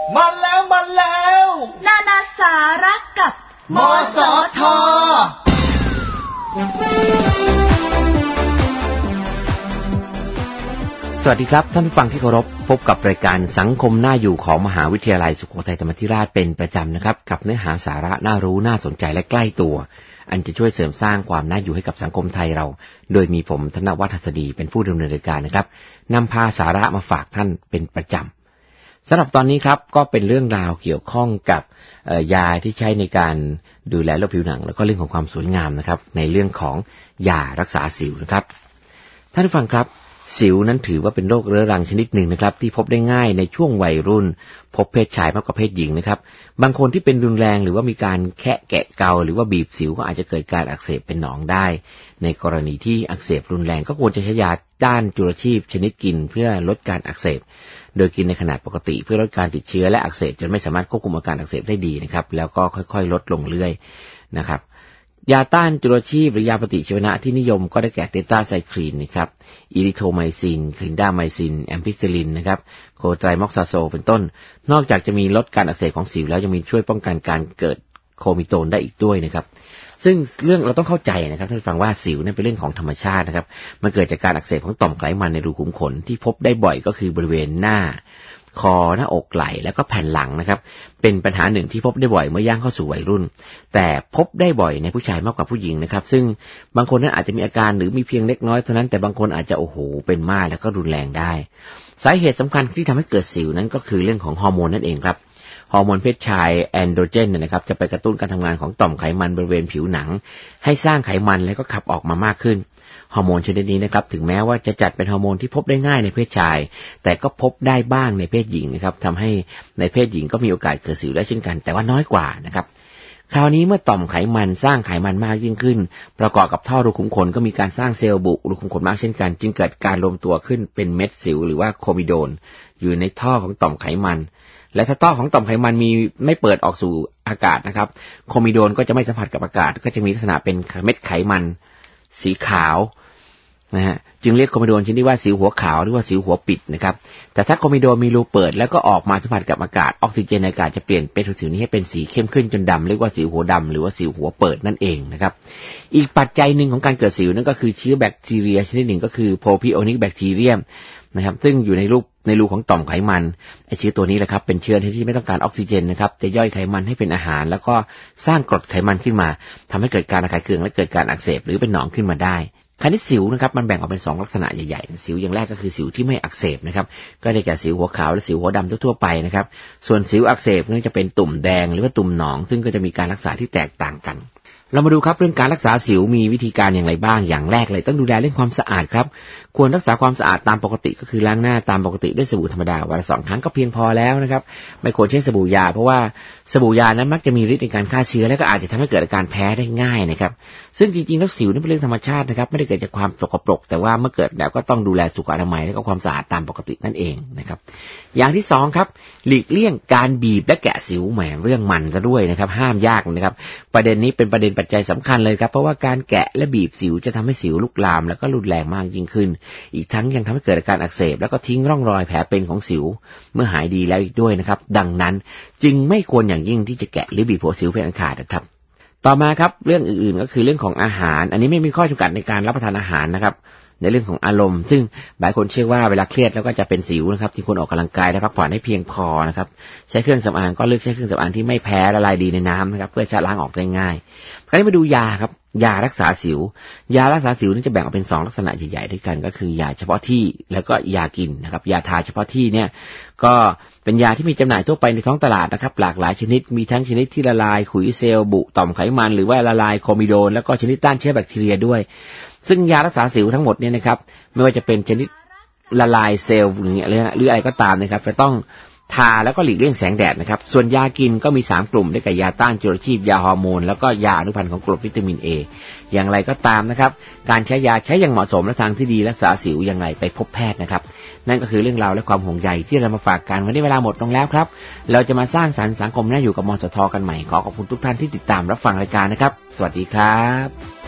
แล้วนานาสาระกับมสท. สวัสดีครับท่านผู้ฟังที่เคารพพบกับรายการสังคมน่าอยู่ของมหาวิทยาลัยสุโขทัยธรรมธิราชเป็นประจำนะครับกับเนื้อหาสาระน่ารู้น่าสนใจและใกล้ตัวอันจะช่วยเสริมสร้างความน่าอยู่ให้กับสังคมไทยเราโดยมีผมธนวัฒน์ หัสดีเป็นผู้ดำเนินรายการนะครับนำพาสาระมาฝากท่านเป็นประจำสำหรับตอนนี้ครับก็เป็นเรื่องราวเกี่ยวข้องกับยาที่ใช้ในการดูแลโรคผิวหนังแล้วก็เรื่องของความสวยงามนะครับในเรื่องของยารักษาสิวนะครับท่านผู้ฟังครับสิวนั้นถือว่าเป็นโรคเรื้อรังชนิดหนึ่งนะครับที่พบได้ง่ายในช่วงวัยรุ่นพบเพศชายมากกว่าเพศหญิงนะครับบางคนที่เป็นรุนแรงหรือว่ามีการแคะแกะเกาหรือว่าบีบสิวก็อาจจะเกิดการอักเสบเป็นหนองได้ในกรณีที่อักเสบรุนแรงก็ควรจะใช้ยาต้านจุลชีพชนิดกินเพื่อลดการอักเสบโดยกินในขนาดปกติเพื่อลดการติดเชื้อและอักเสบจนไม่สามารถควบคุมอาการอักเสบได้ดีนะครับแล้วก็ค่อยๆลดลงเรื่อยนะครับยาต้านจุลชีพหรือยาปฏิชีวนะที่นิยมก็ได้แก่เตตราไซคลีนนะครับอิริโทไมซินคลินดาไมซินแอมพิซิลินนะครับโคไตรม็อกซาโซเป็นต้นนอกจากจะมีลดการอักเสบของสิวแล้วยังมีช่วยป้องกันการเกิดโคมิโตนได้อีกด้วยนะครับซึ่งเรื่องเราต้องเข้าใจนะครับท่านฟังว่าสิวนั้นเป็นเรื่องของธรรมชาตินะครับมันเกิดจากการอักเสบของต่อมไขมันในรูขุมขนที่พบได้บ่อยก็คือบริเวณหน้าคอหน้าอกไหล่แล้วก็แผ่นหลังนะครับเป็นปัญหาหนึ่งที่พบได้บ่อยเมื่อย่างเข้าสู่วัยรุ่นแต่พบได้บ่อยในผู้ชายมากกว่าผู้หญิงนะครับซึ่งบางคนนั้นอาจจะมีอาการหรือมีเพียงเล็กน้อยเท่านั้นแต่บางคนอาจจะโอ้โหเป็นมากแล้วก็รุนแรงได้สาเหตุสำคัญที่ทำให้เกิดสิวนั้นก็คือเรื่องของฮอร์โมนนั่นเองครับฮอร์โมนเพศชายแอนโดรเจนนะครับจะไปกระตุ้นการทำงานของต่อมไขมันบริเวณผิวหนังให้สร้างไขมันแล้วก็ขับออกมามากขึ้นฮอร์โมนชนิดนี้นะครับถึงแม้ว่าจะจัดเป็นฮอร์โมนที่พบได้ง่ายในเพศชายแต่ก็พบได้บ้างในเพศหญิงนะครับทำให้ในเพศหญิงก็มีโอกาสเกิดสิวได้เช่นกันแต่ว่าน้อยกว่านะครับคราวนี้เมื่อต่อมไขมันสร้างไขมันมากยิ่งขึ้นประกอบกับท่อรูขุมขนก็มีการสร้างเซลล์บุรูขุมขนมากเช่นกันจึงเกิดการรวมตัวขึ้นเป็นเม็ดสิวหรือว่าโคมิโดนอยู่ในท่อของต่อมไขมันและถ้าท่อของต่อมไขมันมีไม่เปิดออกสู่อากาศนะครับโคมิโดนก็จะไม่สัมผัสกับอากาศก็จะมีลักษณะเป็นเม็ดไขมันสีขาวนะฮะจึงเรียกโคมิโดนชนิดว่าสิวหัวขาวหรือว่าสิวหัวปิดนะครับแต่ถ้าโคมิโดนมีรูเปิดแล้วก็ออกมาสัมผัสกับอากาศออกซิเจนในอากาศจะเปลี่ยนเป็นสิวนี้ให้เป็นสีเข้มขึ้นจนดำเรียกว่าสิวหัวดำหรือว่าสิวหัวเปิดนั่นเองนะครับอีกปัจจัยหนึ่งของการเกิดสิวนั่นก็คือเชื้อแบคทีเรียชนิดหนึ่งก็คือโพรพิโอนิกแบคทีเรียมนะครับซึ่งอยู่ในรูของต่อมไขมันไอเชื้อตัวนี้แหละครับเป็นเชื้อที่ไม่ต้องการออกซิเจนนะครับจะย่อยไขมันให้เป็นอาหารแล้วก็สร้างกรดไขมันขึ้นมาทำให้เกิดการระคายเคืองและเกิดการอักเสบหรือเป็นหนองขึ้นมาได้คราวนี้สิวนะครับมันแบ่งออกเป็น2ลักษณะใหญ่ๆสิวอย่างแรกก็คือสิวที่ไม่อักเสบนะครับก็ได้แก่สิวหัวขาวและสิวหัวดำทั่วๆไปนะครับส่วนสิวอักเสบนั่นจะเป็นตุ่มแดงหรือว่าตุ่มหนองซึ่งก็จะมีการรักษาที่แตกต่างกันเรามาดูครับเรื่องการรักษาสิวมีวิธีการอย่างไรบ้างอย่างแรกเลยต้องดูแลเรื่องความสะอาดครับควรรักษาความสะอาดตามปกติก็คือล้างหน้าตามปกติด้วยสบู่ธรรมดาวันละ2 ครั้งก็เพียงพอแล้วนะครับไม่ควรใช้สบู่ยาเพราะว่าสบู่ยานั้นมักจะมีฤทธิ์ในการฆ่าเชื้อและก็อาจจะทำให้เกิดอาการแพ้ได้ง่ายนะครับซึ่งจริงๆแล้วสิวนั้นเป็นเรื่องธรรมชาตินะครับไม่ได้เกิดจากความสกปรกแต่ว่าเมื่อเกิดแล้วก็ต้องดูแลสุขอนามัยและก็ความสะอาดตามปกตินั่นเองนะครับอย่างที่2ครับหลีกเลี่ยงการบีบและแกะสิวแหมเรื่องมันก็ด้วยนะครับห้ามยากนะครับประเด็นนี้เป็นประเด็นปัจจัยสำคัญเลยครับเพราะว่าการแกะและบีบสิวจะทำให้สิวลุกลามแล้วก็รุนแรงมากยิ่งขึ้นอีกทั้งยังทำให้เกิดอาการอักเสบแล้วก็ทิ้งร่องรอยแผลเป็นของสิวเมื่อหายดีแล้วอีกด้วยนะครับดังนั้นจึงไม่ควรอย่างยิ่งที่จะแกะหรือบีบหัวสิวเป็นอันขาดนะครับต่อมาครับเรื่องอื่นๆก็คือเรื่องของอาหารอันนี้ไม่มีข้อจำกัดในการรับประทานอาหารนะครับในเรื่องของอารมณ์ซึ่งหลายคนเชื่อว่าเวลาเครียดแล้วก็จะเป็นสิวนะครับที่ควรออกกำลังกายและพักผ่อนให้เพียงพอนะครับใช้เครื่องสำอางก็เลือกใช้เครื่องสำอางที่ไม่แพ้ละลายดีในน้ำนะครับเพื่อชะล้างออกได้ง่ายคราวนี้มาดูยาครับยารักษาสิวยารักษาสิวนี่จะแบ่งออกเป็น2ลักษณะใหญ่ๆด้วยกันก็คือยาเฉพาะที่แล้วก็ยากินนะครับยาทาเฉพาะที่เนี่ยก็เป็นยาที่มีจำหน่ายทั่วไปในท้องตลาดนะครับหลากหลายชนิดมีทั้งชนิดที่ละลายขุยเซลล์บุต่อมไขมันหรือว่าละลายโคมิโดนแล้วก็ชนิดต้านเชื้อแบคทีเรียด้วยซึ่งยารักษาสิวทั้งหมดเนี่ยนะครับไม่ว่าจะเป็นชนิดละลายเซลล์อย่างเงี้ยหรืออะไรก็ตามนะครับจะต้องทาแล้วก็หลีกเลี่ยงแสงแดดนะครับส่วนยากินก็มี3กลุ่มได้แก่ยาต้านจุลชีพยาฮอร์โมนแล้วก็ยาอนุพันธ์ของกรดวิตามิน A อย่างไรก็ตามนะครับการใช้ยาใช้อย่างเหมาะสมและทางที่ดีรักษาสิวอย่างไรไปพบแพทย์นะครับนั่นก็คือเรื่องราวและความห่วงใยที่เรามาฝากกันวันนี้เวลาหมดลงแล้วครับเราจะมาสร้างสรรค์สังคมน่าอยู่กับมสทกันใหม่ขอขอบคุณทุกท่านที่ติดตามรับฟังรายการนะครับสวัสดีครับ